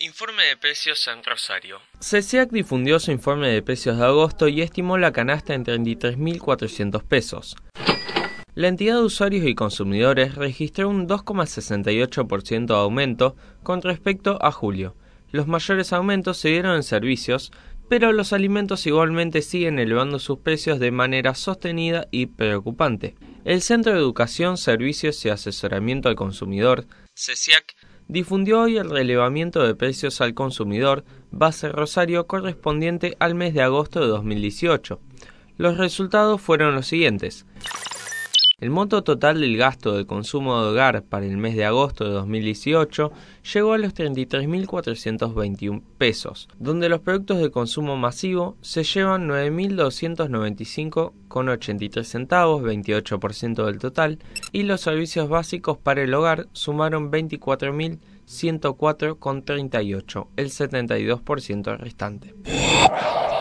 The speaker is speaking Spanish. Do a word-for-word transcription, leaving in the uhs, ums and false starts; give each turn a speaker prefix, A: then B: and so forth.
A: Informe de precios en Rosario. CECIAC difundió su informe de precios de agosto y estimó la canasta en treinta y tres mil cuatrocientos pesos. La entidad de usuarios y consumidores registró un dos coma sesenta y ocho por ciento de aumento con respecto a julio. Los mayores aumentos se dieron en servicios, pero los alimentos igualmente siguen elevando sus precios de manera sostenida y preocupante. El Centro de Educación, Servicios y Asesoramiento al Consumidor, CECIAC, difundió hoy el relevamiento de precios al consumidor base Rosario correspondiente al mes de agosto de dos mil dieciocho. Los resultados fueron los siguientes. El monto total del gasto de consumo de hogar para el mes de agosto de dos mil dieciocho llegó a los treinta y tres mil cuatrocientos veintiuno pesos, donde los productos de consumo masivo se llevan nueve mil doscientos noventa y cinco con ochenta y tres centavos, veintiocho por ciento del total, y los servicios básicos para el hogar sumaron veinticuatro mil ciento cuatro con treinta y ocho, el setenta y dos por ciento restante.